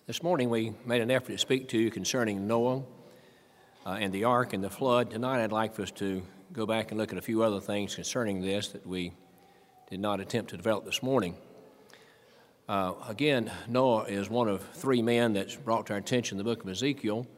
This morning we made an effort to speak to you concerning Noah and the ark and the flood. Tonight I'd like for us to go back and look at a few other things concerning this that we did not attempt to develop this morning. Again, Noah is one of three men that's brought to our attention in the book of Ezekiel,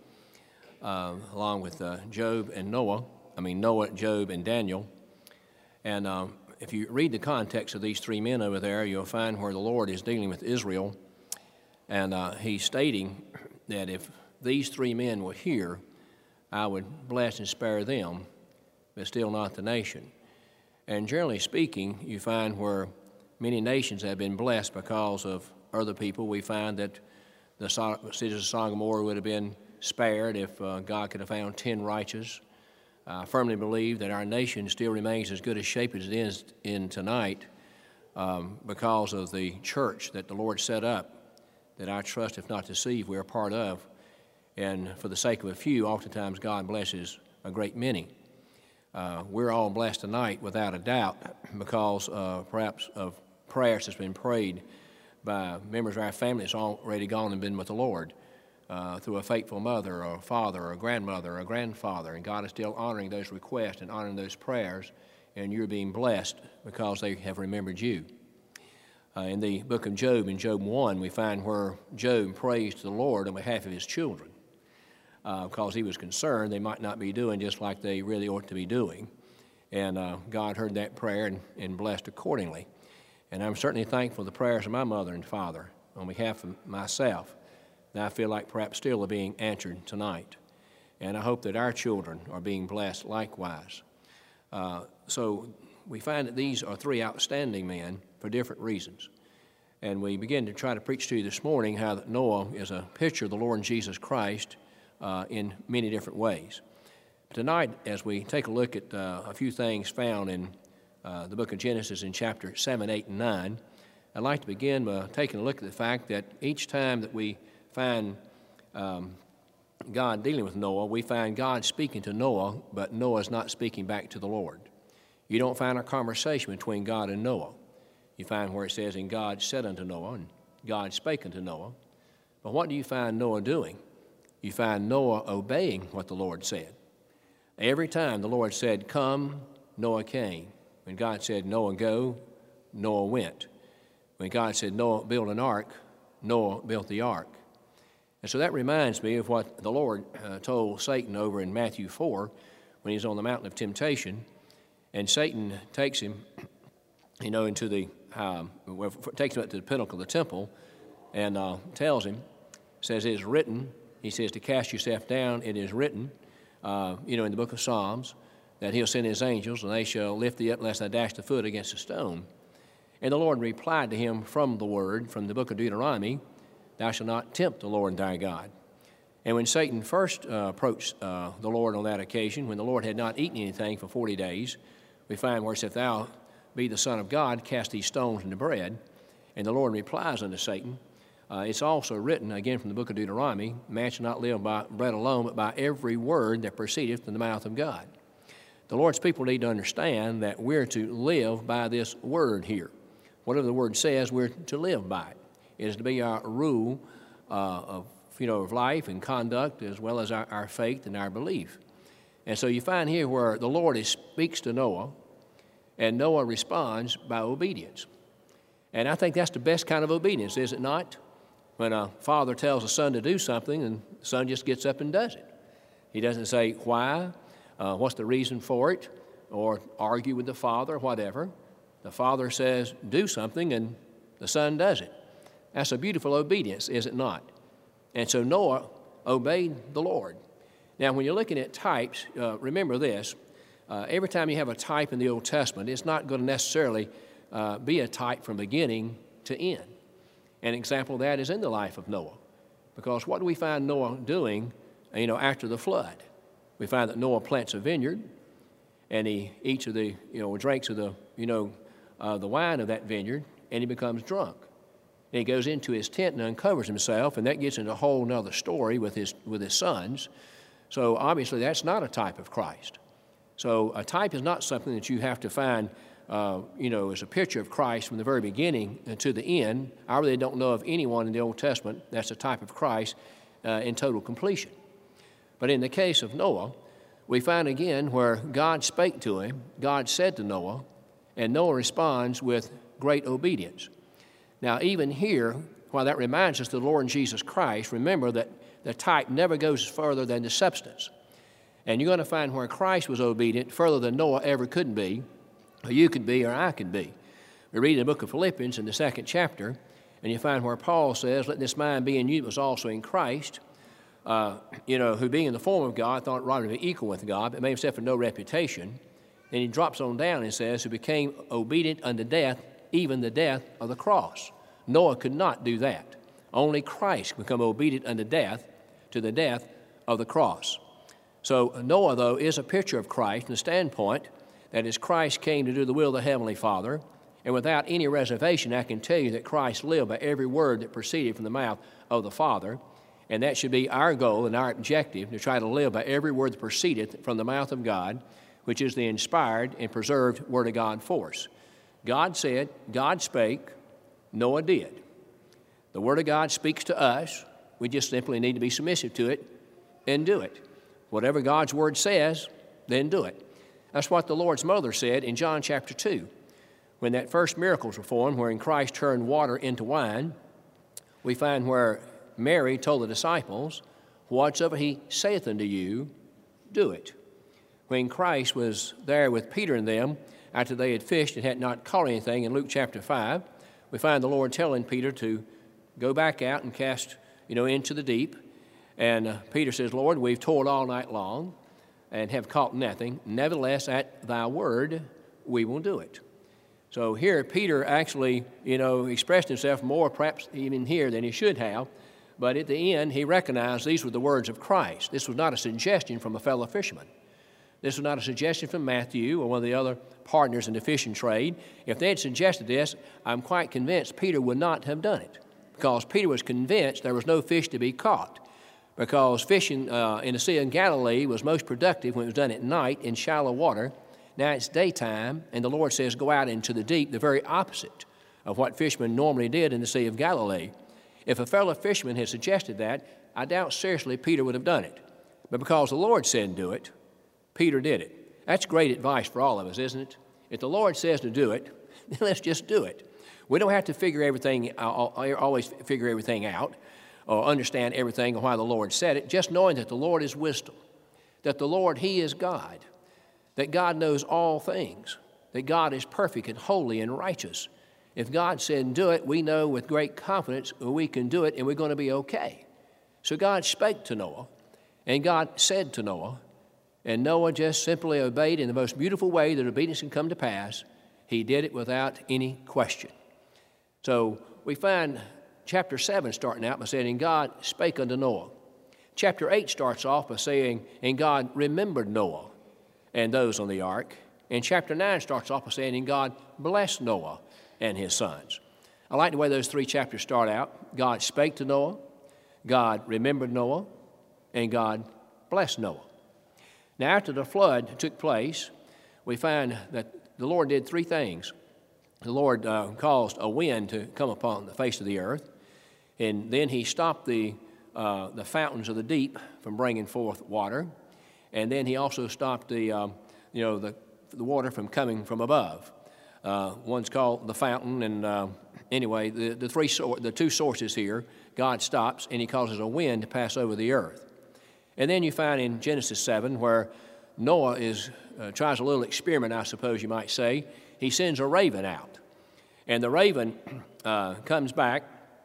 along with Noah, Job, and Daniel. And if you read the context of these three men over there, you'll find where the Lord is dealing with Israel. And he's stating that if these three men were here, I would bless and spare them, but still not the nation. And generally speaking, you find where many nations have been blessed because of other people. We find that the cities of Sodom and Gomorrah would have been spared if God could have found 10 righteous. I firmly believe that our nation still remains as good a shape as it is in tonight because of the church that the Lord set up, that I trust, if not deceive, we're a part of. And for the sake of a few, oftentimes God blesses a great many. We're all blessed tonight without a doubt because perhaps of prayers that's been prayed by members of our family that's already gone and been with the Lord through a faithful mother or a father or a grandmother or a grandfather. And God is still honoring those requests and honoring those prayers, and you're being blessed because they have remembered you. In the book of Job, in Job 1, we find where Job prays to the Lord on behalf of his children because he was concerned they might not be doing just like they really ought to be doing. And God heard that prayer and blessed accordingly. And I'm certainly thankful for the prayers of my mother and father on behalf of myself that I feel like perhaps still are being answered tonight. And I hope that our children are being blessed likewise. So we find that these are three outstanding men for different reasons. And we begin to try to preach to you this morning how that Noah is a picture of the Lord Jesus Christ in many different ways. Tonight, as we take a look at a few things found in the book of Genesis in chapter 7, 8, and 9, I'd like to begin by taking a look at the fact that each time that we find God dealing with Noah, we find God speaking to Noah, but Noah's not speaking back to the Lord. You don't find a conversation between God and Noah. You find where it says, and God said unto Noah, and God spake unto Noah. But what do you find Noah doing? You find Noah obeying what the Lord said. Every time the Lord said, come, Noah came. When God said, Noah, go, Noah went. When God said, Noah, build an ark, Noah built the ark. And so that reminds me of what the Lord told Satan over in Matthew 4 when he's on the mountain of temptation. And Satan takes him, into the takes him up to the pinnacle of the temple and tells him, says, it is written, he says, to cast yourself down, it is written, in the book of Psalms, that he'll send his angels, and they shall lift thee up lest thou dash the foot against a stone. And the Lord replied to him from the word, from the book of Deuteronomy, thou shalt not tempt the Lord thy God. And when Satan first approached the Lord on that occasion, when the Lord had not eaten anything for 40 days, we find where it says, if thou be the Son of God, cast these stones into bread. And the Lord replies unto Satan, it's also written, again from the book of Deuteronomy, man shall not live by bread alone, but by every word that proceedeth from the mouth of God. The Lord's people need to understand that we're to live by this word here. Whatever the word says, we're to live by it. It is to be our rule of life and conduct, as well as our faith and our belief. And so you find here where the Lord speaks to Noah, and Noah responds by obedience. And I think that's the best kind of obedience, is it not? When a father tells a son to do something, and the son just gets up and does it. He doesn't say why, what's the reason for it, or argue with the father, whatever. The father says, do something, and the son does it. That's a beautiful obedience, is it not? And so Noah obeyed the Lord. Now, when you're looking at types, remember this. Every time you have a type in the Old Testament, it's not going to necessarily be a type from beginning to end. An example of that is in the life of Noah. Because what do we find Noah doing, after the flood? We find that Noah plants a vineyard, and he eats of the, drinks of the, the wine of that vineyard, and he becomes drunk. And he goes into his tent and uncovers himself, and that gets into a whole other story with his sons. So obviously that's not a type of Christ. So a type is not something that you have to find is a picture of Christ from the very beginning to the end. I really don't know of anyone in the Old Testament that's a type of Christ in total completion. But in the case of Noah, we find again where God spake to him, God said to Noah, and Noah responds with great obedience. Now, even here, while that reminds us of the Lord Jesus Christ, remember that the type never goes further than the substance. And you're going to find where Christ was obedient further than Noah ever could be, or you could be, or I could be. We read in the book of Philippians in the 2nd chapter, and you find where Paul says, "Let this mind be in you that was also in Christ, who being in the form of God thought it right to be equal with God, but made himself of no reputation." Then he drops on down and says, "Who became obedient unto death, even the death of the cross." Noah could not do that. Only Christ could become obedient unto death, to the death of the cross. So Noah, though, is a picture of Christ from the standpoint that as Christ came to do the will of the Heavenly Father, and without any reservation, I can tell you that Christ lived by every word that proceeded from the mouth of the Father, and that should be our goal and our objective, to try to live by every word that proceedeth from the mouth of God, which is the inspired and preserved Word of God for us. God said, God spake, Noah did. The Word of God speaks to us. We just simply need to be submissive to it and do it. Whatever God's Word says, then do it. That's what the Lord's mother said in John chapter 2. When that first miracle was performed, wherein Christ turned water into wine, we find where Mary told the disciples, "Whatsoever he saith unto you, do it." When Christ was there with Peter and them, after they had fished and had not caught anything, in Luke chapter 5, we find the Lord telling Peter to go back out and cast, into the deep. And Peter says, "Lord, we've toiled all night long and have caught nothing. Nevertheless, at thy word, we will do it." So here, Peter actually, expressed himself more perhaps even here than he should have. But at the end, he recognized these were the words of Christ. This was not a suggestion from a fellow fisherman. This was not a suggestion from Matthew or one of the other partners in the fishing trade. If they had suggested this, I'm quite convinced Peter would not have done it, because Peter was convinced there was no fish to be caught, because fishing in the Sea of Galilee was most productive when it was done at night in shallow water. Now it's daytime, and the Lord says go out into the deep, the very opposite of what fishermen normally did in the Sea of Galilee. If a fellow fisherman had suggested that, I doubt seriously Peter would have done it. But because the Lord said do it, Peter did it. That's great advice for all of us, isn't it? If the Lord says to do it, then let's just do it. We don't have to always figure everything out or understand everything or why the Lord said it, just knowing that the Lord is wisdom, that the Lord, He is God, that God knows all things, that God is perfect and holy and righteous. If God said do it, we know with great confidence we can do it and we're going to be okay. So God spake to Noah, and God said to Noah, and Noah just simply obeyed in the most beautiful way that obedience can come to pass. He did it without any question. So we find chapter 7 starting out by saying, "And God spake unto Noah." Chapter 8 starts off by saying, "And God remembered Noah and those on the ark." And chapter 9 starts off by saying, "And God blessed Noah and his sons." I like the way those three chapters start out. God spake to Noah, God remembered Noah, and God blessed Noah. Now, after the flood took place, we find that the Lord did three things. The Lord caused a wind to come upon the face of the earth, and then He stopped the fountains of the deep from bringing forth water, and then He also stopped the water from coming from above. One's called the fountain, and anyway, the two sources here, God stops and He causes a wind to pass over the earth. And then you find in Genesis 7 where Noah tries a little experiment, I suppose you might say. He sends a raven out, and the raven comes back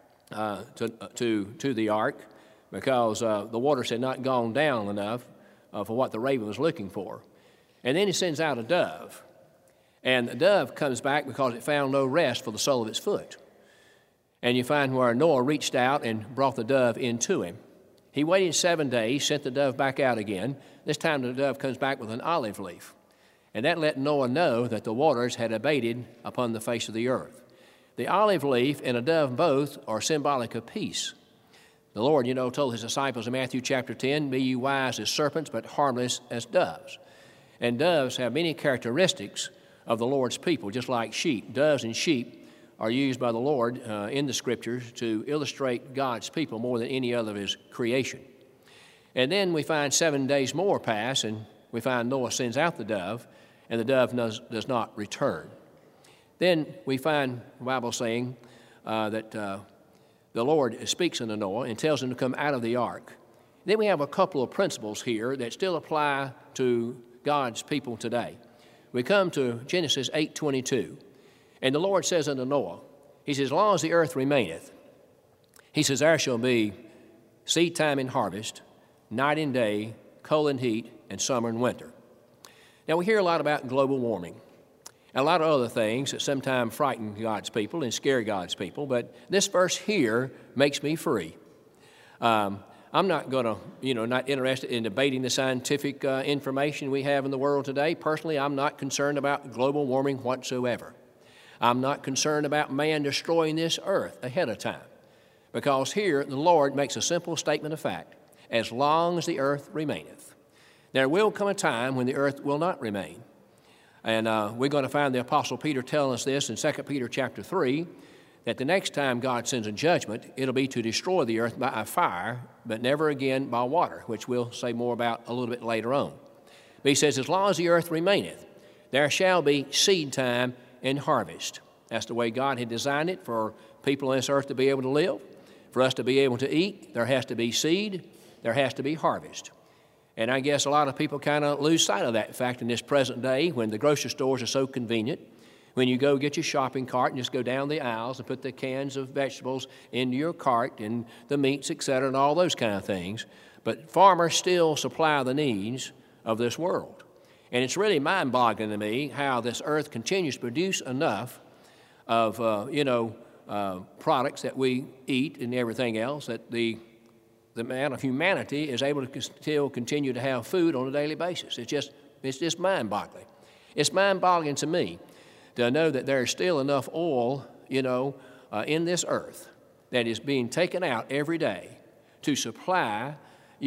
to the ark because the waters had not gone down enough for what the raven was looking for. And then he sends out a dove, and the dove comes back because it found no rest for the sole of its foot. And you find where Noah reached out and brought the dove into him. He waited 7 days, sent the dove back out again. This time the dove comes back with an olive leaf. And that let Noah know that the waters had abated upon the face of the earth. The olive leaf and a dove both are symbolic of peace. The Lord, told His disciples in Matthew chapter 10, "Be ye wise as serpents, but harmless as doves." And doves have many characteristics of the Lord's people, just like sheep. Doves and sheep are used by the Lord in the Scriptures to illustrate God's people more than any other of His creation. And then we find 7 days more pass, and we find Noah sends out the dove, and the dove does not return. Then we find the Bible saying that the Lord speaks unto Noah and tells him to come out of the ark. Then we have a couple of principles here that still apply to God's people today. We come to Genesis 8:22, and the Lord says unto Noah, He says, as long as the earth remaineth, He says, there shall be seed time and harvest, night and day, cold and heat, and summer and winter. Now we hear a lot about global warming, and a lot of other things that sometimes frighten God's people and scare God's people, but this verse here makes me free. I'm not going to, not interested in debating the scientific information we have in the world today. Personally, I'm not concerned about global warming whatsoever. I'm not concerned about man destroying this earth ahead of time, because here the Lord makes a simple statement of fact: as long as the earth remaineth. There will come a time when the earth will not remain. And we're going to find the Apostle Peter telling us this in 2 Peter chapter 3, that the next time God sends a judgment, it'll be to destroy the earth by a fire, but never again by water, which we'll say more about a little bit later on. But he says, as long as the earth remaineth, there shall be seed time and harvest. That's the way God had designed it for people on this earth to be able to live. For us to be able to eat, there has to be seed, there has to be harvest. And I guess a lot of people kind of lose sight of that fact in this present day when the grocery stores are so convenient. When you go get your shopping cart and just go down the aisles and put the cans of vegetables into your cart and the meats, etc., and all those kind of things. But farmers still supply the needs of this world. And it's really mind-boggling to me how this earth continues to produce enough of, products that we eat and everything else that the man of humanity is able to still continue to have food on a daily basis. It's just mind-boggling. It's mind-boggling to me to know that there's still enough oil, in this earth that is being taken out every day to supply,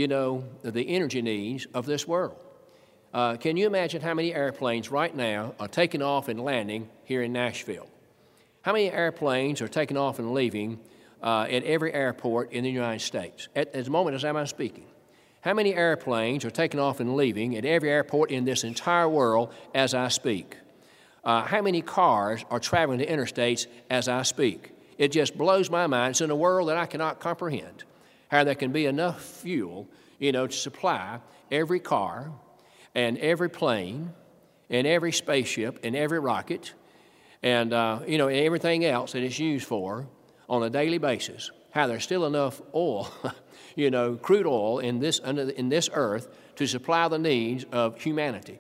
the energy needs of this world. Can you imagine how many airplanes right now are taking off and landing here in Nashville? How many airplanes are taking off and leaving at every airport in the United States at the moment as I'm speaking? How many airplanes are taking off and leaving at every airport in this entire world as I speak? How many cars are traveling to interstates as I speak? It just blows my mind. It's in a world that I cannot comprehend how there can be enough fuel, to supply every car and every plane and every spaceship and every rocket and, everything else that it's used for on a daily basis. How there's still enough oil, crude oil in this earth to supply the needs of humanity.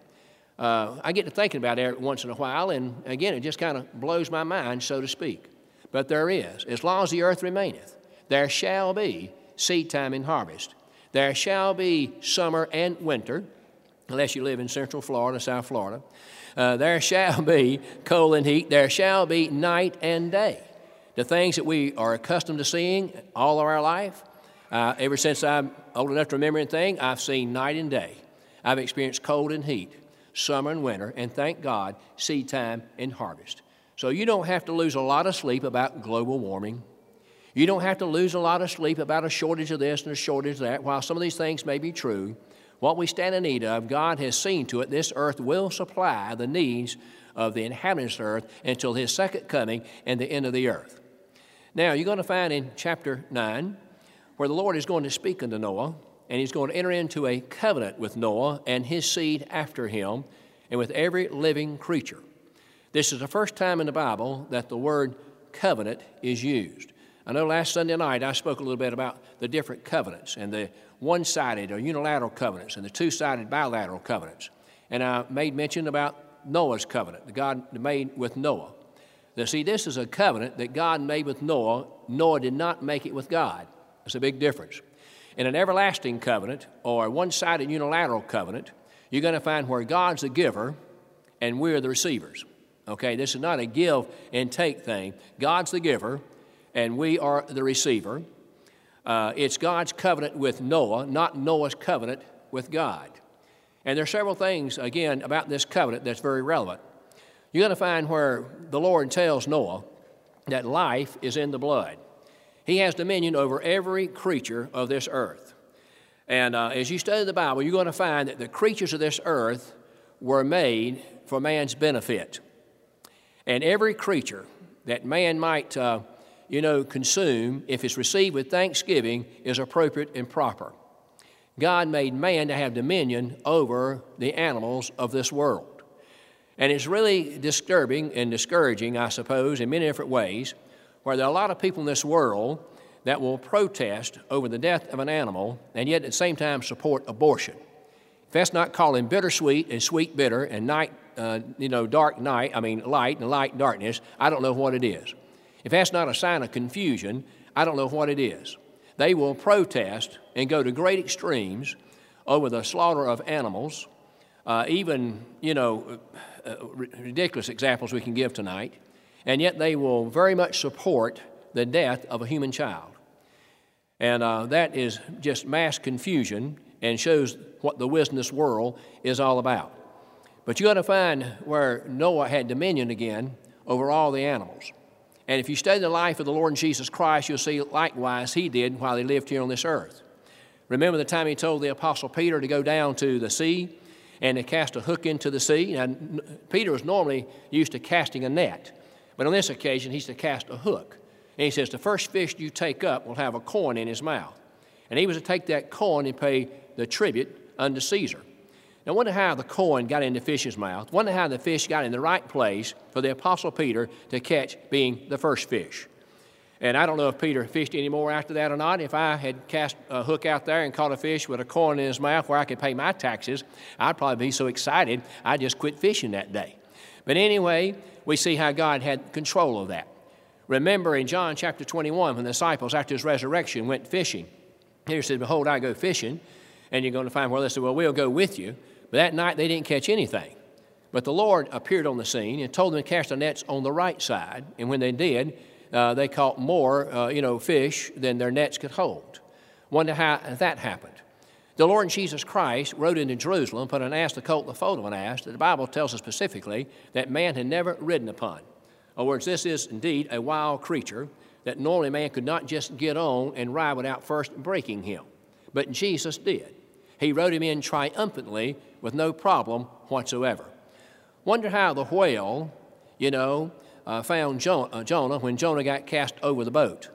I get to thinking about it once in a while, and again, it just kind of blows my mind, so to speak. But there is. As long as the earth remaineth, there shall be seed time and harvest. There shall be summer and winter, unless you live in Central Florida, South Florida. There shall be cold and heat. There shall be night and day. The things that we are accustomed to seeing all of our life, ever since I'm old enough to remember anything, I've seen night and day. I've experienced cold and heat, summer and winter, and thank God, seed time and harvest. So you don't have to lose a lot of sleep about global warming. You don't have to lose a lot of sleep about a shortage of this and a shortage of that. While some of these things may be true, what we stand in need of, God has seen to it this earth will supply the needs of the inhabitants of the earth until His second coming and the end of the earth. Now, you're going to find in chapter 9 where the Lord is going to speak unto Noah, and He's going to enter into a covenant with Noah and his seed after him and with every living creature. This is the first time in the Bible that the word covenant is used. I know last Sunday night I spoke a little bit about the different covenants and the one-sided or unilateral covenants and the two-sided bilateral covenants. And I made mention about Noah's covenant that God made with Noah. Now, see, this is a covenant that God made with Noah. Noah did not make it with God. That's a big difference. In an everlasting covenant or a one-sided unilateral covenant, you're going to find where God's the giver and we're the receivers. Okay, this is not a give and take thing. God's the giver and we are the receiver. It's God's covenant with Noah, not Noah's covenant with God. And there are several things, again, about this covenant that's very relevant. You're going to find where the Lord tells Noah that life is in the blood. He has dominion over every creature of this earth. And as you study the Bible, you're going to find that the creatures of this earth were made for man's benefit. And every creature that man might, consume, if it's received with thanksgiving, is appropriate and proper. God made man to have dominion over the animals of this world. And it's really disturbing and discouraging, I suppose, in many different ways, where there are a lot of people in this world that will protest over the death of an animal and yet at the same time support abortion. If that's not calling bittersweet and sweet bitter and light and light darkness, I don't know what it is. If that's not a sign of confusion, I don't know what it is. They will protest and go to great extremes over the slaughter of animals, ridiculous examples we can give tonight, and yet they will very much support the death of a human child. And that is just mass confusion and shows what the wisdom of this world is all about. But you're going to find where Noah had dominion again over all the animals. And if you study the life of the Lord Jesus Christ, you'll see likewise he did while he lived here on this earth. Remember the time he told the Apostle Peter to go down to the sea and to cast a hook into the sea? Now, Peter was normally used to casting a net, but on this occasion he's to cast a hook. And he says, the first fish you take up will have a coin in his mouth. And he was to take that coin and pay the tribute unto Caesar. Now, I wonder how the coin got in the fish's mouth. I wonder how the fish got in the right place for the Apostle Peter to catch, being the first fish. And I don't know if Peter fished anymore after that or not. If I had cast a hook out there and caught a fish with a coin in his mouth where I could pay my taxes, I'd probably be so excited I'd just quit fishing that day. But anyway, we see how God had control of that. Remember in John chapter 21, when the disciples, after his resurrection, went fishing, Peter said, behold, I go fishing. And you're going to find where they said, well, we'll go with you. But that night they didn't catch anything. But the Lord appeared on the scene and told them to cast their nets on the right side. And when they did, they caught more, fish than their nets could hold. Wonder how that happened. The Lord Jesus Christ rode into Jerusalem, put an ass to colt the foal of an ass that the Bible tells us specifically that man had never ridden upon. In other words, this is indeed a wild creature that normally man could not just get on and ride without first breaking him. But Jesus did. He rode him in triumphantly with no problem whatsoever. Wonder how the whale, found Jonah when Jonah got cast over the boat.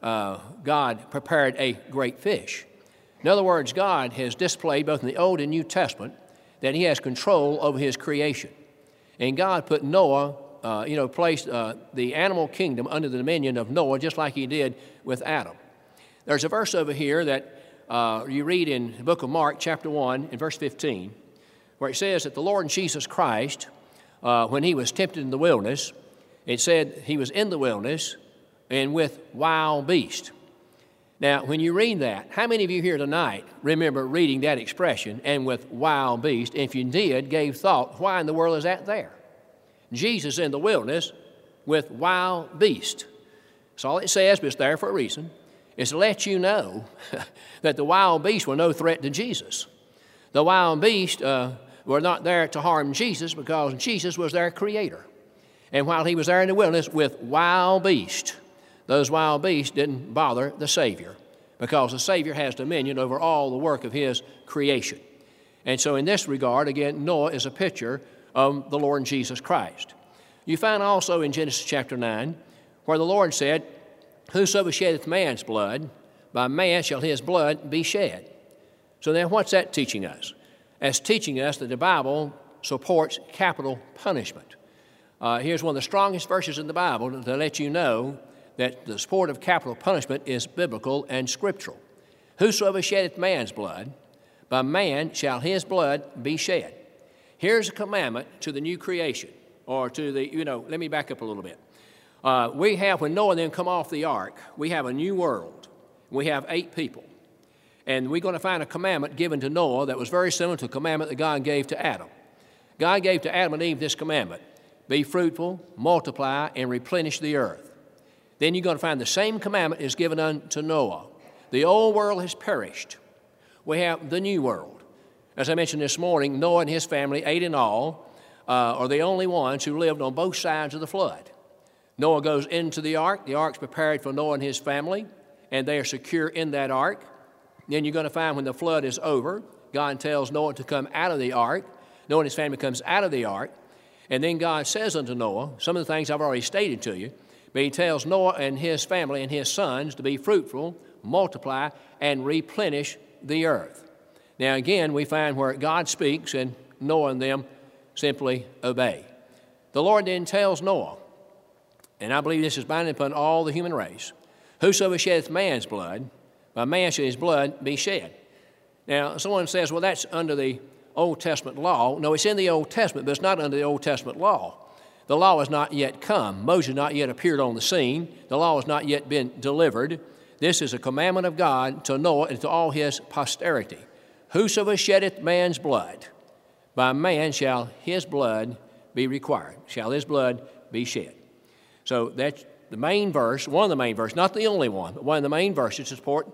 God prepared a great fish. In other words, God has displayed both in the Old and New Testament that he has control over his creation. And God put Noah, placed the animal kingdom under the dominion of Noah just like he did with Adam. There's a verse over here that you read in the book of Mark, chapter 1, in verse 15, where it says that the Lord Jesus Christ, when he was tempted in the wilderness, it said he was in the wilderness and with wild beasts. Now, when you read that, how many of you here tonight remember reading that expression, and with wild beasts? If you did, gave thought, why in the world is that there? Jesus in the wilderness with wild beasts. That's all it says, but it's there for a reason. It's to let you know that the wild beasts were no threat to Jesus. The wild beasts were not there to harm Jesus because Jesus was their creator. And while he was there in the wilderness with wild beasts, those wild beasts didn't bother the Savior because the Savior has dominion over all the work of his creation. And so in this regard, again, Noah is a picture of the Lord Jesus Christ. You find also in Genesis chapter 9 where the Lord said, whosoever sheddeth man's blood, by man shall his blood be shed. So then what's that teaching us? That's teaching us that the Bible supports capital punishment. Here's one of the strongest verses in the Bible to let you know that the support of capital punishment is biblical and scriptural. Whosoever sheddeth man's blood, by man shall his blood be shed. Here's a commandment to the new creation, or to the, let me back up a little bit. We have, when Noah and them come off the ark, we have a new world. We have 8 people. And we're going to find a commandment given to Noah that was very similar to the commandment that God gave to Adam. God gave to Adam and Eve this commandment: be fruitful, multiply, and replenish the earth. Then you're going to find the same commandment is given unto Noah. The old world has perished. We have the new world. As I mentioned this morning, Noah and his family, 8 in all, are the only ones who lived on both sides of the flood. Noah goes into the ark. The ark's prepared for Noah and his family, and they are secure in that ark. Then you're going to find when the flood is over, God tells Noah to come out of the ark. Noah and his family comes out of the ark. And then God says unto Noah, some of the things I've already stated to you, but he tells Noah and his family and his sons to be fruitful, multiply, and replenish the earth. Now again, we find where God speaks and Noah and them simply obey. The Lord then tells Noah, and I believe this is binding upon all the human race, whosoever sheddeth man's blood, by man shall his blood be shed. Now, someone says, well, that's under the Old Testament law. No, it's in the Old Testament, but it's not under the Old Testament law. The law has not yet come. Moses has not yet appeared on the scene. The law has not yet been delivered. This is a commandment of God to Noah and to all his posterity. Whosoever sheddeth man's blood, by man shall his blood be required, shall his blood be shed. So that's the main verse, one of the main verses, not the only one, but one of the main verses to support,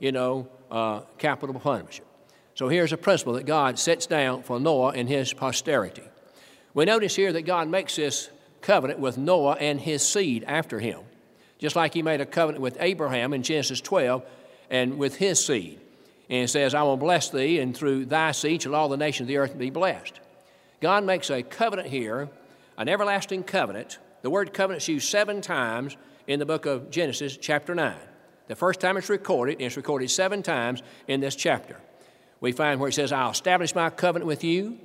capital punishment. So here's a principle that God sets down for Noah and his posterity. We notice here that God makes this covenant with Noah and his seed after him, just like he made a covenant with Abraham in Genesis 12 and with his seed. And it says, I will bless thee, and through thy seed shall all the nations of the earth be blessed. God makes a covenant here, an everlasting covenant. The word covenant is used 7 times in the book of Genesis, chapter 9. The first time it's recorded, and it's recorded 7 times in this chapter. We find where it says, I'll establish my covenant with you.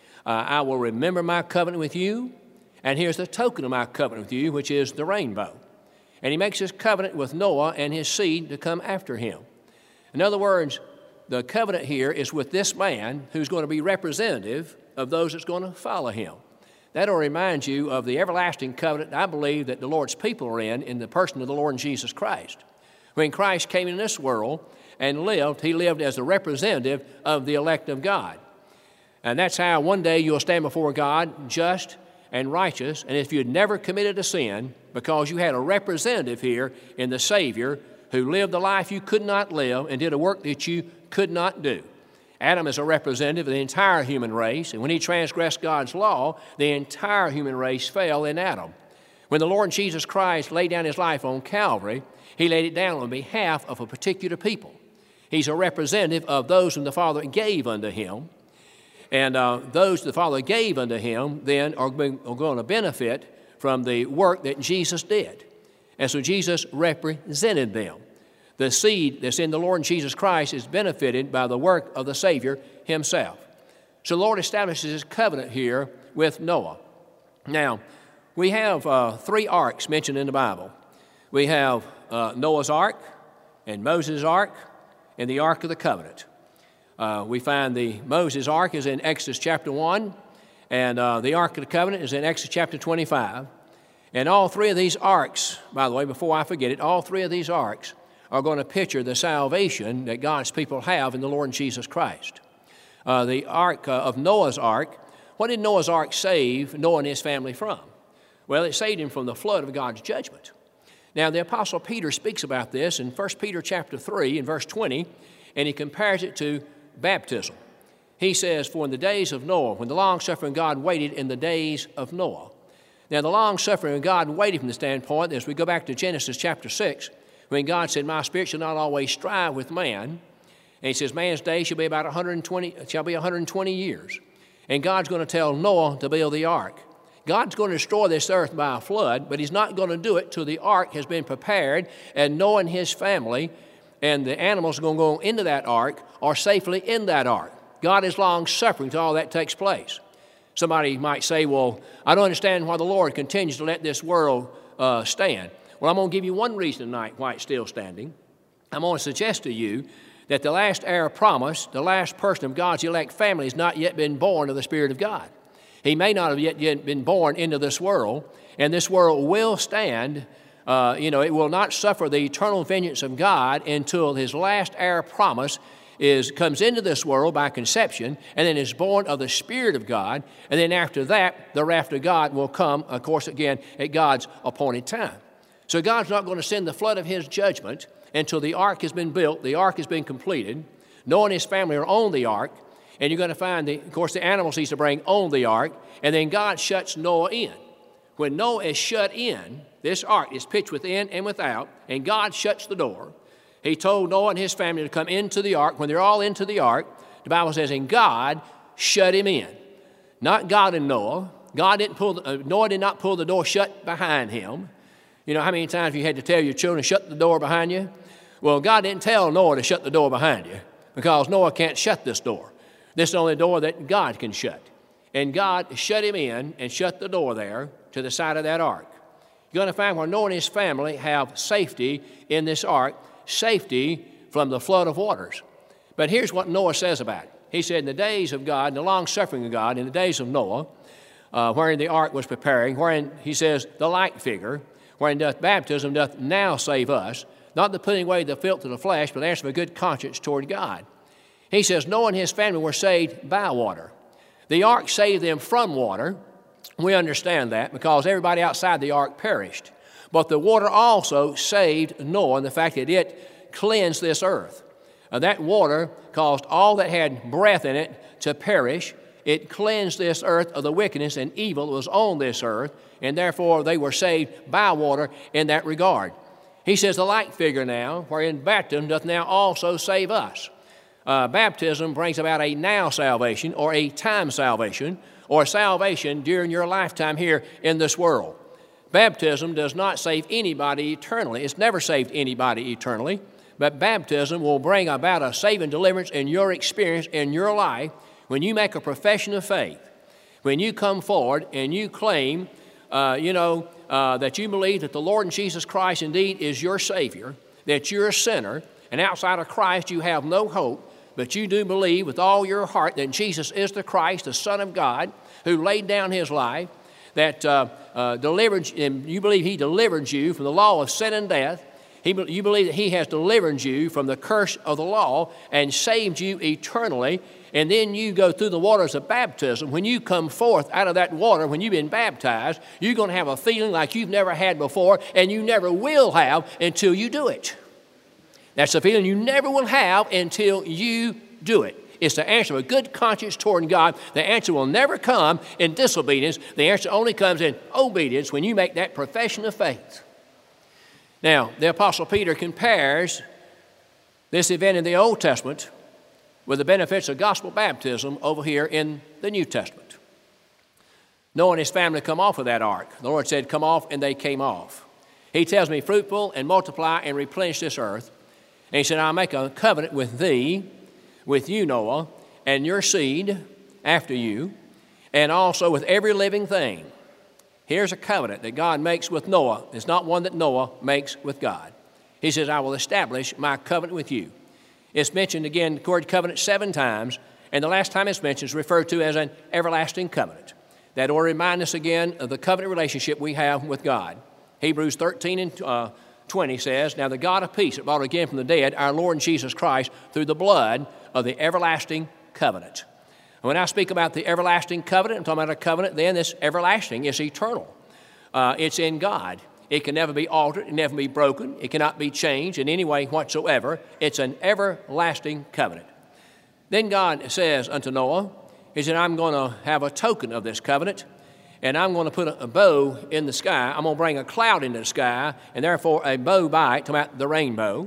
I will remember my covenant with you. And here's the token of my covenant with you, which is the rainbow. And he makes this covenant with Noah and his seed to come after him. In other words, the covenant here is with this man who's going to be representative of those that's going to follow him. That'll remind you of the everlasting covenant I believe that the Lord's people are in the person of the Lord Jesus Christ. When Christ came in this world and lived, he lived as a representative of the elect of God. And that's how one day you'll stand before God just and righteous, and if you'd never committed a sin, because you had a representative here in the Savior who lived the life you could not live and did a work that you could not do. Adam is a representative of the entire human race, and when he transgressed God's law, the entire human race fell in Adam. When the Lord Jesus Christ laid down his life on Calvary, he laid it down on behalf of a particular people. He's a representative of those whom the Father gave unto him, and those the Father gave unto him then are going to benefit from the work that Jesus did. And so Jesus represented them. The seed that's in the Lord Jesus Christ is benefited by the work of the Savior himself. So the Lord establishes his covenant here with Noah. Now, we have 3 arks mentioned in the Bible. We have Noah's ark and Moses' ark and the ark of the covenant. We find the Moses' ark is in Exodus chapter 1, and the ark of the covenant is in Exodus chapter 25. And all 3 of these arks, by the way, before I forget it, all 3 of these arks are going to picture the salvation that God's people have in the Lord Jesus Christ. The ark of Noah's ark, what did Noah's ark save Noah and his family from? Well, it saved him from the flood of God's judgment. Now, the Apostle Peter speaks about this in 1 Peter chapter 3 and verse 20, and he compares it to baptism. He says, for in the days of Noah, when the long-suffering God waited in the days of Noah. Now, the long-suffering of God waited from the standpoint, as we go back to Genesis chapter 6, when God said, my spirit shall not always strive with man. And he says, man's day shall be about 120 years. And God's going to tell Noah to build the ark. God's going to destroy this earth by a flood, but he's not going to do it till the ark has been prepared, and Noah and his family and the animals are going to go into that ark are safely in that ark. God is long-suffering till all that takes place. Somebody might say, well, I don't understand why the Lord continues to let this world stand. Well, I'm going to give you one reason tonight why it's still standing. I'm going to suggest to you that the last heir promise, the last person of God's elect family has not yet been born of the Spirit of God. He may not have yet been born into this world, and this world will stand. It will not suffer the eternal vengeance of God until his last heir promise comes into this world by conception, and then is born of the Spirit of God, and then after that, the wrath of God will come, of course, again, at God's appointed time. So God's not going to send the flood of his judgment until the ark has been built, the ark has been completed. Noah and his family are on the ark, And you're going to find, of course, the animals he's to bring on the ark, and then God shuts Noah in. When Noah is shut in, this ark is pitched within and without, and God shuts the door. He told Noah and his family to come into the ark. When they're all into the ark, the Bible says, and God shut him in. Not God and Noah. Noah did not pull the door shut behind him. You know how many times you had to tell your children to shut the door behind you? Well, God didn't tell Noah to shut the door behind you because Noah can't shut this door. This is the only door that God can shut. And God shut him in and shut the door there to the side of that ark. You're going to find where Noah and his family have safety in this ark, safety from the flood of waters. But here's what Noah says about it. He said, in the days of God, in the long-suffering of God, in the days of Noah, wherein the ark was preparing, wherein, he says, the like figure, wherein baptism doth now save us, not the putting away the filth of the flesh, but answer of a good conscience toward God. He says, Noah and his family were saved by water. The ark saved them from water. We understand that because everybody outside the ark perished. But the water also saved Noah in the fact that it cleansed this earth. That water caused all that had breath in it to perish. It cleansed this earth of the wickedness and evil that was on this earth, and therefore they were saved by water in that regard. He says the like figure now, wherein baptism doth now also save us. Baptism brings about a now salvation or a time salvation or salvation during your lifetime here in this world. Baptism does not save anybody eternally. It's never saved anybody eternally. But baptism will bring about a saving deliverance in your experience, in your life, when you make a profession of faith. When you come forward and you claim, that you believe that the Lord Jesus Christ indeed is your Savior, that you're a sinner, and outside of Christ you have no hope, but you do believe with all your heart that Jesus is the Christ, the Son of God, who laid down his life, that delivered, and you believe he delivered you from the law of sin and death. You believe that he has delivered you from the curse of the law and saved you eternally. And then you go through the waters of baptism. When you come forth out of that water, when you've been baptized, you're going to have a feeling like you've never had before, and you never will have until you do it. That's a feeling you never will have until you do it. It's the answer of a good conscience toward God. The answer will never come in disobedience. The answer only comes in obedience when you make that profession of faith. Now, the Apostle Peter compares this event in the Old Testament with the benefits of gospel baptism over here in the New Testament. Noah and his family come off of that ark. The Lord said, come off, and they came off. He tells me, fruitful and multiply and replenish this earth. And he said, I'll make a covenant with thee, with you, Noah, and your seed after you, and also with every living thing. Here's a covenant that God makes with Noah. It's not one that Noah makes with God. He says, I will establish my covenant with you. It's mentioned again, the word covenant 7 times, and the last time it's mentioned is referred to as an everlasting covenant. That will remind us again of the covenant relationship we have with God. Hebrews 13 and 20 says, now the God of peace that brought again from the dead our Lord Jesus Christ through the blood of the everlasting covenant. When I speak about the everlasting covenant, I'm talking about a covenant then that's everlasting. It's eternal. It's in God. It can never be altered. It can never be broken. It cannot be changed in any way whatsoever. It's an everlasting covenant. Then God says unto Noah, he said, I'm going to have a token of this covenant, and I'm going to put a bow in the sky. I'm going to bring a cloud into the sky, and therefore a bow by it, talking about the rainbow.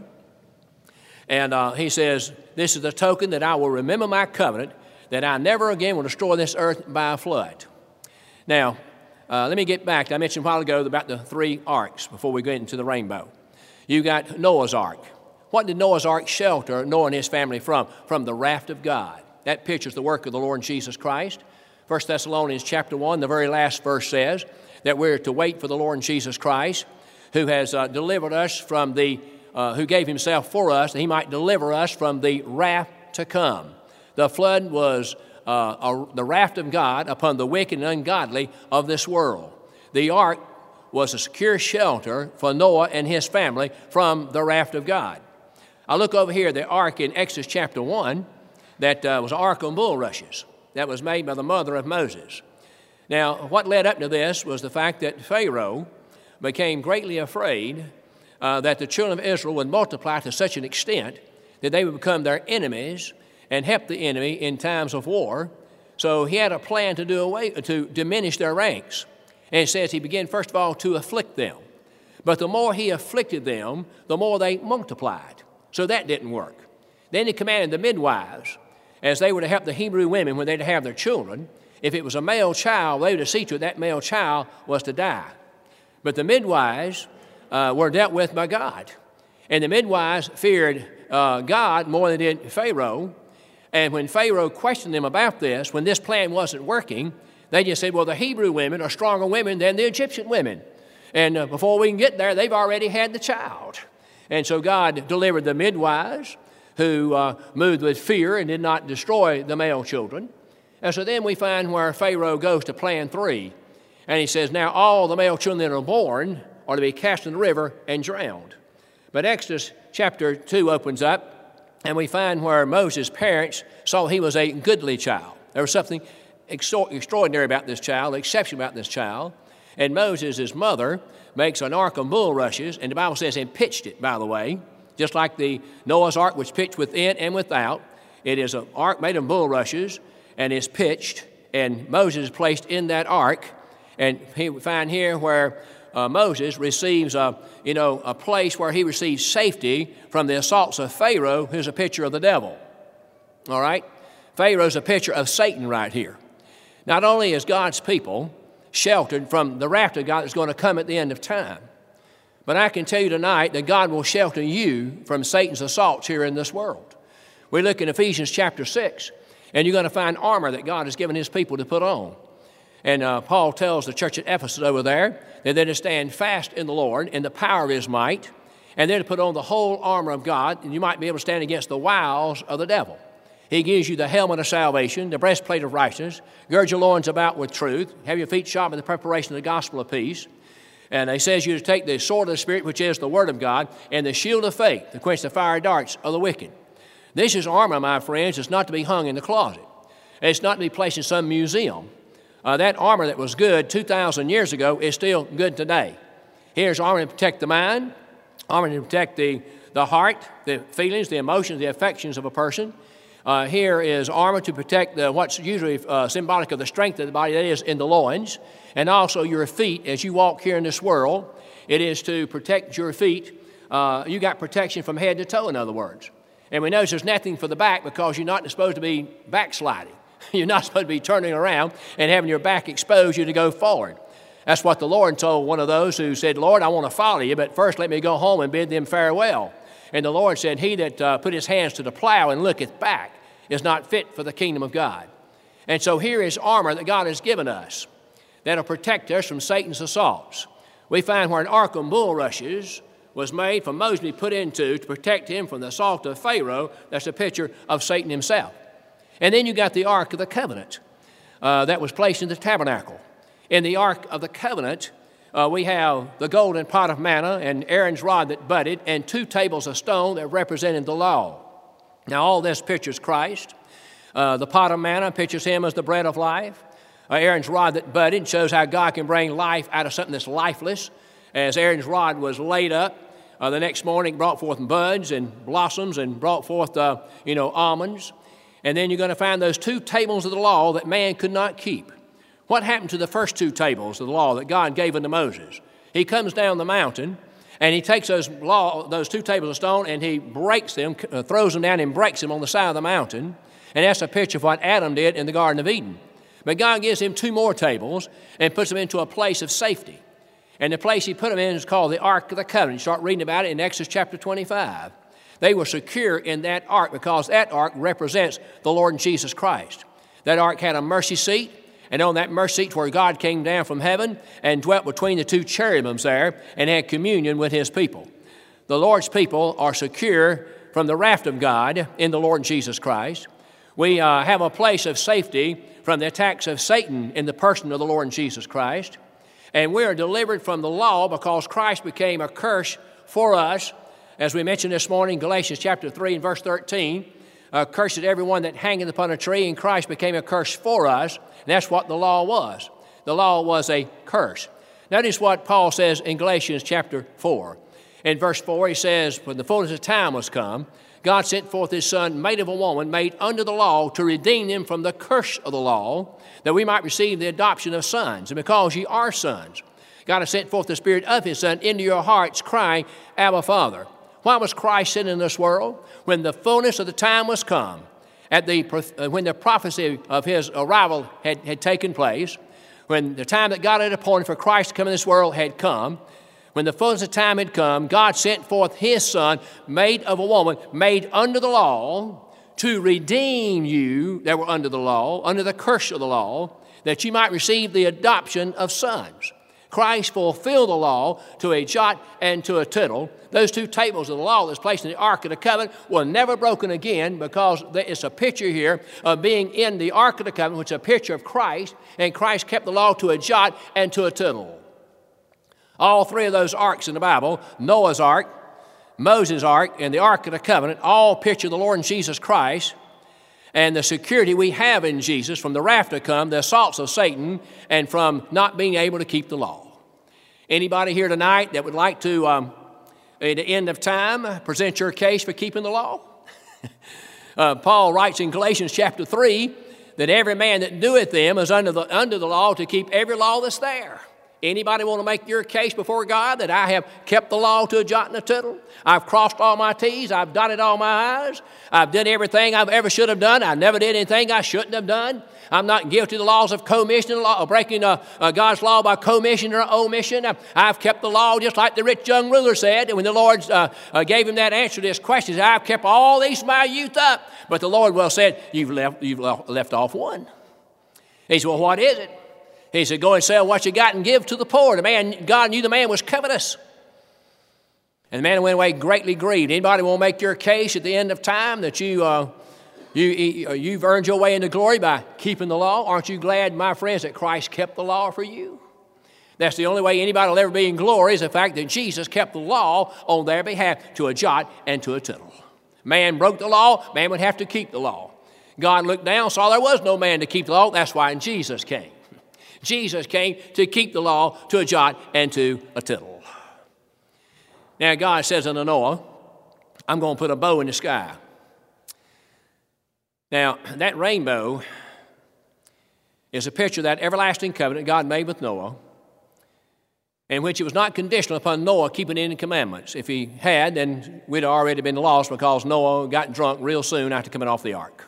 And he says, this is the token that I will remember my covenant, that I never again will destroy this earth by a flood. Now, let me get back. I mentioned a while ago about the 3 arks before we get into the rainbow. You got Noah's ark. What did Noah's ark shelter Noah and his family from? From the wrath of God. That pictures the work of the Lord Jesus Christ. 1 Thessalonians chapter 1, the very last verse says that we're to wait for the Lord Jesus Christ, who has delivered us from who gave himself for us, that he might deliver us from the wrath to come. The flood was the wrath of God upon the wicked and ungodly of this world. The ark was a secure shelter for Noah and his family from the wrath of God. I look over here, the ark in Exodus chapter 1, that was an ark on bulrushes that was made by the mother of Moses. Now, what led up to this was the fact that Pharaoh became greatly afraid that the children of Israel would multiply to such an extent that they would become their enemies, and help the enemy in times of war. So he had a plan to diminish their ranks. And it says he began, first of all, to afflict them. But the more he afflicted them, the more they multiplied. So that didn't work. Then he commanded the midwives, as they were to help the Hebrew women when they'd have their children. If it was a male child, they would see to it that male child was to die. But the midwives were dealt with by God. And the midwives feared God more than they did Pharaoh. And when Pharaoh questioned them about this, when this plan wasn't working, they just said, well, the Hebrew women are stronger women than the Egyptian women. And before we can get there, they've already had the child. And so God delivered the midwives who moved with fear and did not destroy the male children. And so then we find where Pharaoh goes to plan 3. And he says, now all the male children that are born are to be cast in the river and drowned. But Exodus chapter 2 opens up, and we find where Moses' parents saw he was a goodly child. There was something extraordinary about this child, exceptional about this child. And Moses, his mother, makes an ark of bulrushes, and the Bible says, and pitched it, by the way, just like the Noah's ark was pitched within and without. It is an ark made of bulrushes, and is pitched, and Moses is placed in that ark. And we find here where Moses receives a place where he receives safety from the assaults of Pharaoh, who's a picture of the devil. All right? Pharaoh's a picture of Satan right here. Not only is God's people sheltered from the wrath of God that's going to come at the end of time, but I can tell you tonight that God will shelter you from Satan's assaults here in this world. We look in Ephesians chapter 6, and you're going to find armor that God has given his people to put on. And Paul tells the church at Ephesus over there that they're to stand fast in the Lord in the power of his might, and they're to put on the whole armor of God, and you might be able to stand against the wiles of the devil. He gives you the helmet of salvation, the breastplate of righteousness, gird your loins about with truth, have your feet shod with the preparation of the gospel of peace. And he says you to take the sword of the Spirit, which is the word of God, and the shield of faith to quench the fiery darts of the wicked. This is armor, my friends. It's not to be hung in the closet. It's not to be placed in some museum. That armor that was good 2,000 years ago is still good today. Here's armor to protect the mind, armor to protect the heart, the feelings, the emotions, the affections of a person. Here is armor to protect what's usually symbolic of the strength of the body, that is in the loins, and also your feet as you walk here in this world. It is to protect your feet. You got protection from head to toe, in other words. And we notice there's nothing for the back because you're not supposed to be backsliding. You're not supposed to be turning around and having your back exposed you to go forward. That's what the Lord told one of those who said, Lord, I want to follow you, but first let me go home and bid them farewell. And the Lord said, he that put his hands to the plow and looketh back is not fit for the kingdom of God. And so here is armor that God has given us that will protect us from Satan's assaults. We find where an ark of bulrushes was made for Moses to be put into to protect him from the assault of Pharaoh. That's a picture of Satan himself. And then you got the Ark of the Covenant that was placed in the tabernacle. In the Ark of the Covenant, we have the golden pot of manna and Aaron's rod that budded and 2 tables of stone that represented the law. Now, all this pictures Christ. The pot of manna pictures him as the bread of life. Aaron's rod that budded shows how God can bring life out of something that's lifeless. As Aaron's rod was laid up, the next morning it brought forth buds and blossoms and brought forth, almonds. And then you're going to find those 2 tables of the law that man could not keep. What happened to the first 2 tables of the law that God gave unto Moses? He comes down the mountain, and he takes those 2 tables of stone, and he breaks them, throws them down and breaks them on the side of the mountain. And that's a picture of what Adam did in the Garden of Eden. But God gives him 2 more tables and puts them into a place of safety. And the place he put them in is called the Ark of the Covenant. You start reading about it in Exodus chapter 25. They were secure in that ark because that ark represents the Lord Jesus Christ. That ark had a mercy seat, and on that mercy seat where God came down from heaven and dwelt between the 2 cherubims there and had communion with his people. The Lord's people are secure from the wrath of God in the Lord Jesus Christ. We have a place of safety from the attacks of Satan in the person of the Lord Jesus Christ. And we are delivered from the law because Christ became a curse for us. As we mentioned this morning, Galatians chapter 3 and verse 13, cursed everyone that hangeth upon a tree, and Christ became a curse for us. And that's what the law was. The law was a curse. Notice what Paul says in Galatians chapter 4. In verse 4, he says, when the fullness of time was come, God sent forth his Son, made of a woman, made under the law, to redeem them from the curse of the law, that we might receive the adoption of sons. And because ye are sons, God has sent forth the Spirit of his Son into your hearts, crying, Abba, Father. Why was Christ sent in this world? When the fullness of the time was come, when the prophecy of his arrival had taken place, when the time that God had appointed for Christ to come in this world had come, when the fullness of time had come, God sent forth his Son, made of a woman, made under the law, to redeem you that were under the law, under the curse of the law, that you might receive the adoption of sons. Christ fulfilled the law to a jot and to a tittle. Those two tables of the law that's placed in the Ark of the Covenant were never broken again, because it's a picture here of being in the Ark of the Covenant, which is a picture of Christ, and Christ kept the law to a jot and to a tittle. All three of those arks in the Bible, Noah's Ark, Moses' Ark, and the Ark of the Covenant, all picture the Lord Jesus Christ and the security we have in Jesus from the wrath to come, the assaults of Satan, and from not being able to keep the law. Anybody here tonight that would like to, at the end of time, present your case for keeping the law? Paul writes in Galatians chapter 3 that every man that doeth them is under the law to keep every law that's there. Anybody want to make your case before God that I have kept the law to a jot and a tittle? I've crossed all my T's. I've dotted all my I's. I've done everything I've ever should have done. I never did anything I shouldn't have done. I'm not guilty of the laws of commission, or breaking God's law by commission or omission. I've kept the law just like the rich young ruler said. And when the Lord gave him that answer to this question, he said, I've kept all these my youth up. But the Lord well said, you've left off one. He said, well, what is it? He said, go and sell what you got and give to the poor. God knew the man was covetous. And the man went away greatly grieved. Anybody want to make your case at the end of time that you've earned your way into glory by keeping the law? Aren't you glad, my friends, that Christ kept the law for you? That's the only way anybody will ever be in glory, is the fact that Jesus kept the law on their behalf to a jot and to a tittle. Man broke the law, man would have to keep the law. God looked down, saw there was no man to keep the law. That's why Jesus came. Jesus came to keep the law to a jot and to a tittle. Now God says unto Noah, I'm going to put a bow in the sky. Now that rainbow is a picture of that everlasting covenant God made with Noah, in which it was not conditional upon Noah keeping any commandments. If he had, then we'd already been lost, because Noah got drunk real soon after coming off the ark.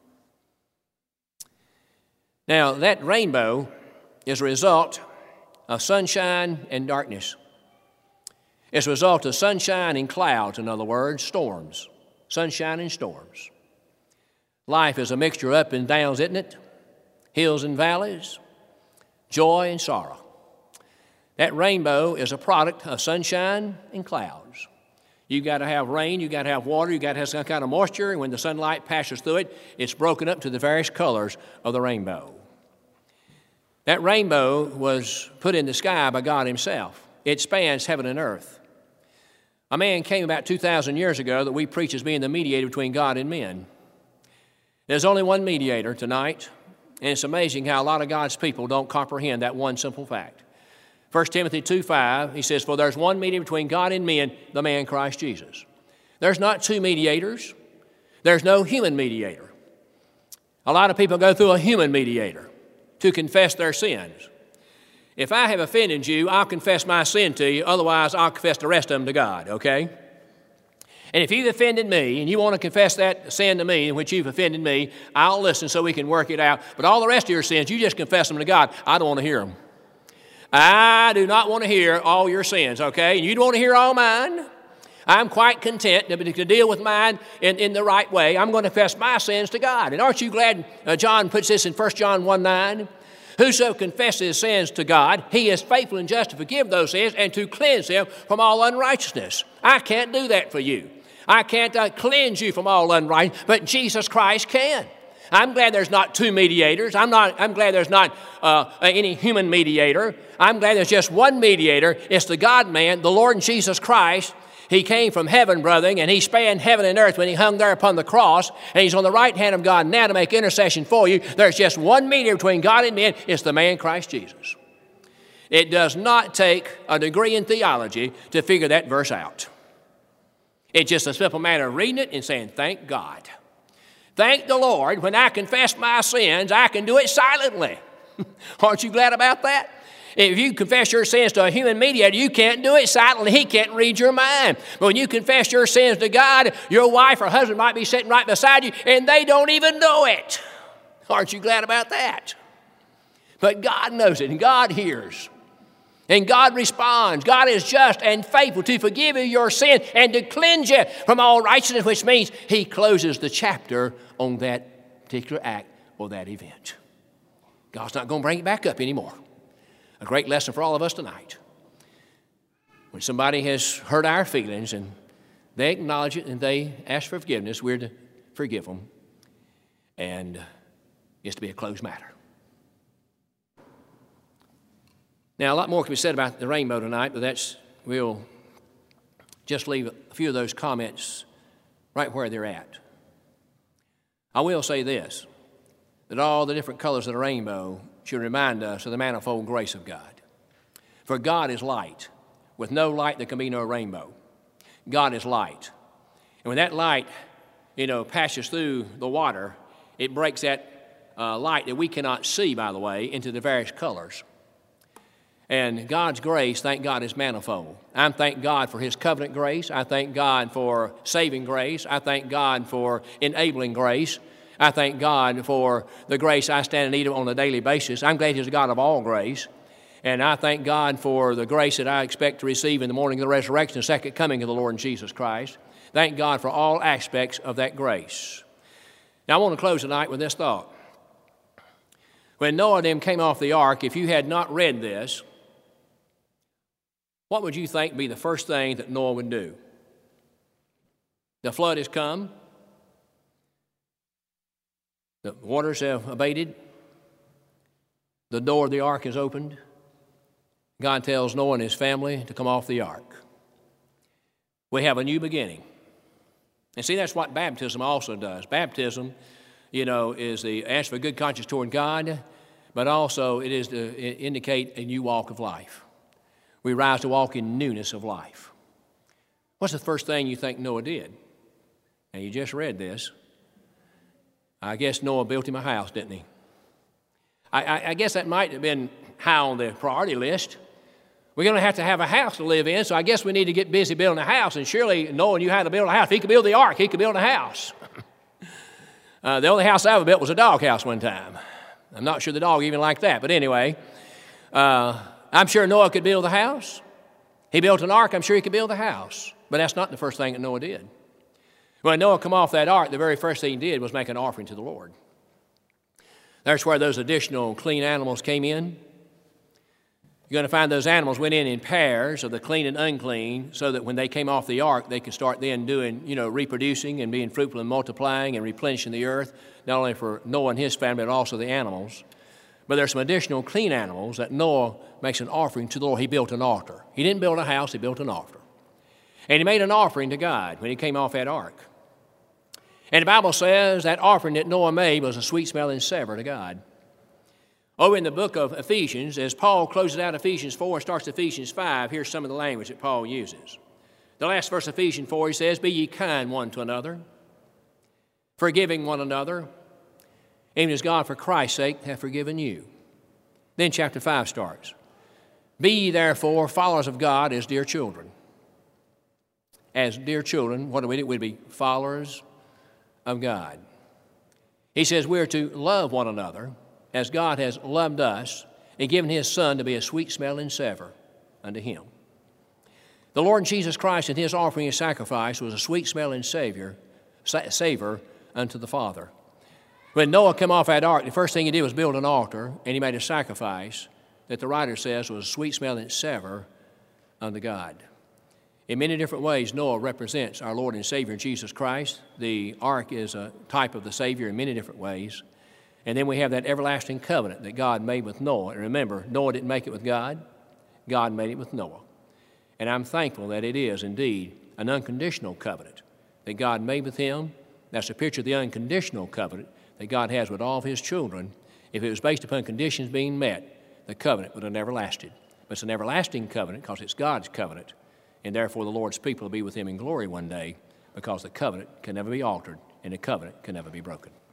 Now that rainbow is a result of sunshine and darkness. It's a result of sunshine and clouds, in other words, storms. Sunshine and storms. Life is a mixture of up and downs, isn't it? Hills and valleys, joy and sorrow. That rainbow is a product of sunshine and clouds. You've got to have rain, you've got to have water, you've got to have some kind of moisture, and when the sunlight passes through it, it's broken up to the various colors of the rainbow. That rainbow was put in the sky by God himself. It spans heaven and earth. A man came about 2,000 years ago that we preach as being the mediator between God and men. There's only one mediator tonight, and it's amazing how a lot of God's people don't comprehend that one simple fact. 1 Timothy 2:5, he says, for there's one mediator between God and men, the man Christ Jesus. There's not two mediators. There's no human mediator. A lot of people go through a human mediator to confess their sins. If I have offended you, I'll confess my sin to you. Otherwise, I'll confess the rest of them to God, okay? And if you've offended me and you want to confess that sin to me in which you've offended me, I'll listen so we can work it out. But all the rest of your sins, you just confess them to God. I don't want to hear them. I do not want to hear all your sins, okay? And you don't want to hear all mine. I'm quite content to deal with mine in the right way. I'm going to confess my sins to God. And aren't you glad John puts this in 1 John 1:9? Whoso confesses his sins to God, he is faithful and just to forgive those sins and to cleanse them from all unrighteousness. I can't do that for you. I can't cleanse you from all unrighteousness, but Jesus Christ can. I'm glad there's not two mediators. I'm glad there's not any human mediator. I'm glad there's just one mediator. It's the God-man, the Lord Jesus Christ. He came from heaven, brethren, and he spanned heaven and earth when he hung there upon the cross, and he's on the right hand of God now to make intercession for you. There's just one mediator between God and men. It's the man Christ Jesus. It does not take a degree in theology to figure that verse out. It's just a simple matter of reading it and saying, thank God. Thank the Lord, when I confess my sins, I can do it silently. Aren't you glad about that? If you confess your sins to a human mediator, you can't do it silently. He can't read your mind. But when you confess your sins to God, your wife or husband might be sitting right beside you, and they don't even know it. Aren't you glad about that? But God knows it, and God hears. And God responds. God is just and faithful to forgive you your sin and to cleanse you from all righteousness, which means He closes the chapter on that particular act or that event. God's not going to bring it back up anymore. A great lesson for all of us tonight. When somebody has hurt our feelings and they acknowledge it and they ask for forgiveness, we're to forgive them. And it's to be a closed matter. Now, a lot more can be said about the rainbow tonight, but we'll just leave a few of those comments right where they're at. I will say this, that all the different colors of the rainbow should remind us of the manifold grace of God. For God is light. With no light, there can be no rainbow. God is light. And when that light, passes through the water, it breaks that light that we cannot see, by the way, into the various colors. And God's grace, thank God, is manifold. I thank God for His covenant grace. I thank God for saving grace. I thank God for enabling grace. I thank God for the grace I stand in need of on a daily basis. I'm glad He's a God of all grace. And I thank God for the grace that I expect to receive in the morning of the resurrection, the second coming of the Lord Jesus Christ. Thank God for all aspects of that grace. Now, I want to close tonight with this thought. When Noah and them came off the ark, if you had not read this, what would you think be the first thing that Noah would do? The flood has come. The waters have abated. The door of the ark is opened. God tells Noah and his family to come off the ark. We have a new beginning. And see, that's what baptism also does. Baptism, is the answer for good conscience toward God, but also it is to indicate a new walk of life. We rise to walk in newness of life. What's the first thing you think Noah did? And you just read this. I guess Noah built him a house, didn't he? I guess that might have been high on the priority list. We're going to have a house to live in, so I guess we need to get busy building a house. And surely Noah knew how to build a house. If he could build the ark, he could build a house. The only house I ever built was a dog house one time. I'm not sure the dog even liked that. But anyway, I'm sure Noah could build a house. He built an ark. I'm sure he could build a house. But that's not the first thing that Noah did. When Noah came off that ark, the very first thing he did was make an offering to the Lord. That's where those additional clean animals came in. You're going to find those animals went in pairs of the clean and unclean so that when they came off the ark, they could start then doing, reproducing and being fruitful and multiplying and replenishing the earth, not only for Noah and his family, but also the animals. But there's some additional clean animals that Noah makes an offering to the Lord. He built an altar. He didn't build a house, he built an altar. And he made an offering to God when he came off that ark. And the Bible says that offering that Noah made was a sweet-smelling savor to God. Over in the book of Ephesians, as Paul closes out Ephesians 4 and starts Ephesians 5, here's some of the language that Paul uses. The last verse of Ephesians 4, he says, "Be ye kind one to another, forgiving one another, even as God for Christ's sake hath forgiven you." Then chapter 5 starts. "Be ye therefore followers of God as dear children." As dear children, what do we do? We'd be followers of God. He says we're to love one another as God has loved us and given His Son to be a sweet-smelling savor unto Him. The Lord Jesus Christ in His offering and sacrifice was a sweet-smelling savor unto the Father. When Noah came off that ark, the first thing he did was build an altar, and he made a sacrifice that the writer says was a sweet-smelling savor unto God. In many different ways, Noah represents our Lord and Savior Jesus Christ. The ark is a type of the Savior in many different ways. And then we have that everlasting covenant that God made with Noah. And remember, Noah didn't make it with God. God made it with Noah. And I'm thankful that it is indeed an unconditional covenant that God made with him. That's a picture of the unconditional covenant that God has with all of His children. If it was based upon conditions being met, the covenant would have never lasted. but it's an everlasting covenant because it's God's covenant. And therefore the Lord's people will be with him in glory one day because the covenant can never be altered and the covenant can never be broken.